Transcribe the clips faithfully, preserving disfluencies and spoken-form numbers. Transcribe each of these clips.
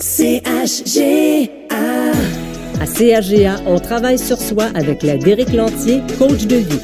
C H G A. À C H G A, on travaille sur soi avec l'aide d'Éric Lantier, coach de vie.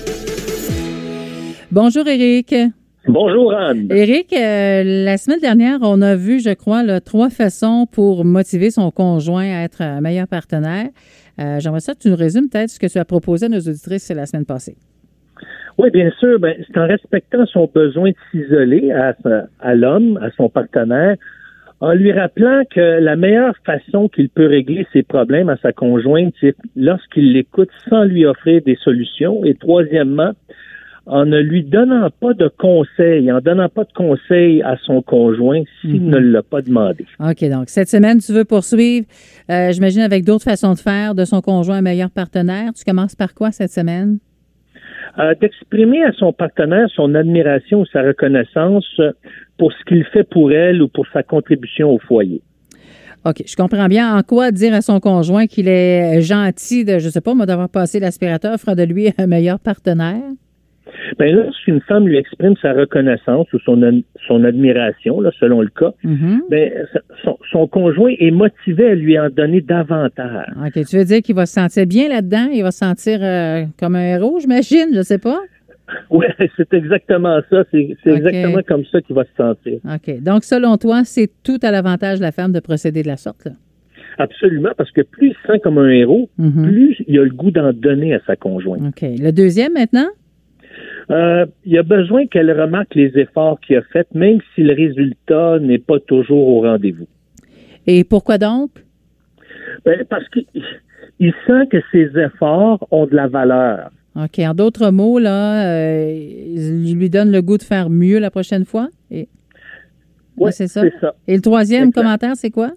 Bonjour Éric. Bonjour Anne. Éric, euh, la semaine dernière, on a vu, je crois, là, trois façons pour motiver son conjoint à être un meilleur partenaire. Euh, j'aimerais ça que tu nous résumes peut-être ce que tu as proposé à nos auditrices la semaine passée. Oui, bien sûr. Ben, c'est en respectant son besoin de s'isoler à, à l'homme, à son partenaire, en lui rappelant que la meilleure façon qu'il peut régler ses problèmes à sa conjointe, c'est lorsqu'il l'écoute sans lui offrir des solutions. Et troisièmement, en ne lui donnant pas de conseils, en donnant pas de conseils à son conjoint s'il mm-hmm. ne l'a pas demandé. OK, donc cette semaine, tu veux poursuivre, euh, j'imagine, avec d'autres façons de faire de son conjoint un meilleur partenaire. Tu commences par quoi cette semaine? Euh, d'exprimer à son partenaire son admiration ou sa reconnaissance pour ce qu'il fait pour elle ou pour sa contribution au foyer. OK, je comprends bien. En quoi dire à son conjoint qu'il est gentil de, je sais pas, moi, d'avoir passé l'aspirateur fera de lui un meilleur partenaire? Bien, lorsqu'une femme lui exprime sa reconnaissance ou son, son admiration, là, selon le cas, mm-hmm. bien, son, son conjoint est motivé à lui en donner davantage. OK, tu veux dire qu'il va se sentir bien là-dedans? Il va se sentir euh, comme un héros, j'imagine, je sais pas? Oui, c'est exactement ça. C'est, c'est okay. exactement comme ça qu'il va se sentir. OK. Donc, selon toi, c'est tout à l'avantage de la femme de procéder de la sorte, là? Absolument, parce que plus il se sent comme un héros, mm-hmm. plus il a le goût d'en donner à sa conjointe. OK. Le deuxième, maintenant? Euh, il a besoin qu'elle remarque les efforts qu'il a faits, même si le résultat n'est pas toujours au rendez-vous. Et pourquoi donc? Ben, parce qu'il il sent que ses efforts ont de la valeur. OK. En d'autres mots, là, euh, il lui donne le goût de faire mieux la prochaine fois? Et... Oui, c'est ça? c'est ça. Et le troisième exact. Commentaire, c'est quoi?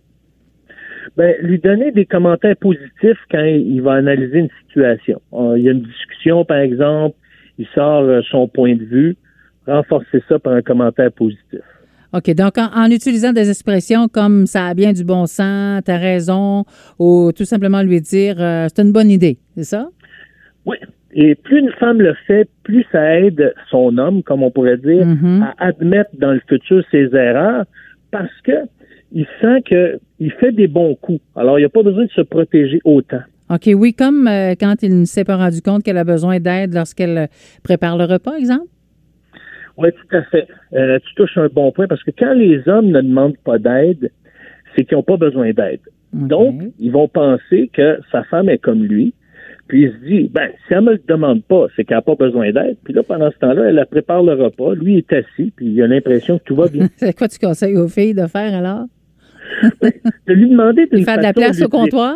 Ben, lui donner des commentaires positifs quand il va analyser une situation. Il y a une discussion, par exemple, il sort son point de vue, renforcer ça par un commentaire positif. OK. Donc, en, en utilisant des expressions comme « ça a bien du bon sens »,« t'as raison », ou tout simplement lui dire euh, « c'est une bonne idée », c'est ça? Oui. Et plus une femme le fait, plus ça aide son homme, comme on pourrait dire, mm-hmm. à admettre dans le futur ses erreurs, parce que il sent qu'il fait des bons coups. Alors, il n'y a pas besoin de se protéger autant. OK, oui, comme euh, quand il ne s'est pas rendu compte qu'elle a besoin d'aide lorsqu'elle prépare le repas, exemple? Oui, tout à fait. Euh, tu touches un bon point, parce que quand les hommes ne demandent pas d'aide, c'est qu'ils n'ont pas besoin d'aide. Okay. Donc, ils vont penser que sa femme est comme lui, puis il se dit, ben, si elle me le demande pas, c'est qu'elle n'a pas besoin d'aide. Puis là, pendant ce temps-là, elle prépare le repas, lui est assis, puis il a l'impression que tout va bien. C'est quoi tu conseilles aux filles de faire alors? Ben, de lui demander d'une faire de la place au comptoir?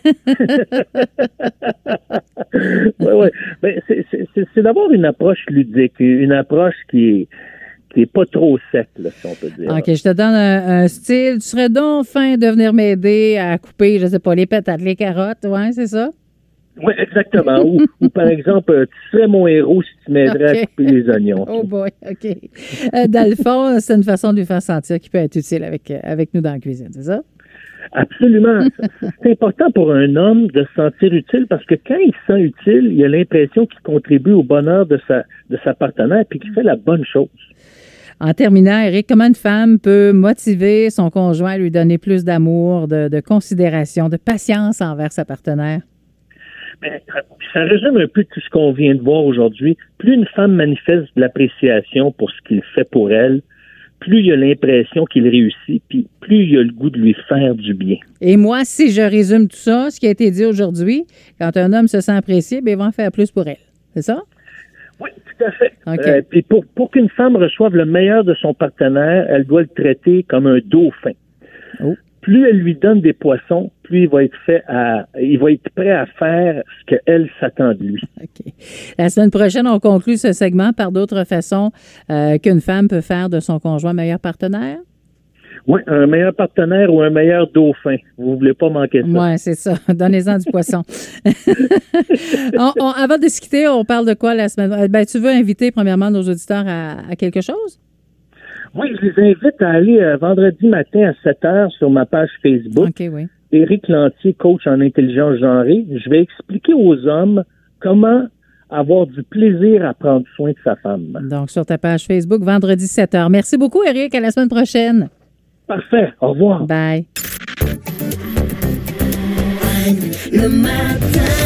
Oui, oui. Ben, c'est, c'est, c'est d'avoir une approche ludique, une approche qui est, qui est pas trop sec, là, si on peut dire. OK, je te donne un, un style. Tu serais donc fin de venir m'aider à couper, je sais pas, les patates, les carottes, ouais, c'est ça? Oui, exactement. ou, ou, par exemple, tu serais mon héros si tu m'aiderais okay. à couper les oignons. Oh boy, OK. Euh, dans le fond, c'est une façon de lui faire sentir qu'il peut être utile avec, avec nous dans la cuisine, c'est ça? Absolument. C'est important pour un homme de se sentir utile parce que quand il se sent utile, il a l'impression qu'il contribue au bonheur de sa, de sa partenaire puis qu'il fait la bonne chose. En terminant, Éric, comment une femme peut motiver son conjoint à lui donner plus d'amour, de, de considération, de patience envers sa partenaire? Ben, ça résume un peu tout ce qu'on vient de voir aujourd'hui. Plus une femme manifeste de l'appréciation pour ce qu'il fait pour elle, plus il a l'impression qu'il réussit, puis plus il a le goût de lui faire du bien. Et moi, si je résume tout ça, ce qui a été dit aujourd'hui, quand un homme se sent apprécié, bien, il va en faire plus pour elle. C'est ça? Oui, tout à fait. Okay. Euh, puis pour, pour qu'une femme reçoive le meilleur de son partenaire, elle doit le traiter comme un dauphin. Oh. Plus elle lui donne des poissons, plus il va être fait à, il va être prêt à faire ce qu'elle s'attend de lui. OK. La semaine prochaine, on conclut ce segment par d'autres façons euh, qu'une femme peut faire de son conjoint meilleur partenaire. Oui, un meilleur partenaire ou un meilleur dauphin. Vous voulez pas manquer ça. Oui, c'est ça. Donnez-en du poisson. on, on, avant de se quitter, on parle de quoi la semaine? Ben, tu veux inviter premièrement nos auditeurs à, à quelque chose? Oui, je les invite à aller euh, vendredi matin à sept heures sur ma page Facebook. OK, oui. Éric Lantier, coach en intelligence genrée. Je vais expliquer aux hommes comment avoir du plaisir à prendre soin de sa femme. Donc, sur ta page Facebook, vendredi sept heures. Merci beaucoup, Éric. À la semaine prochaine. Parfait. Au revoir. Bye. le matin.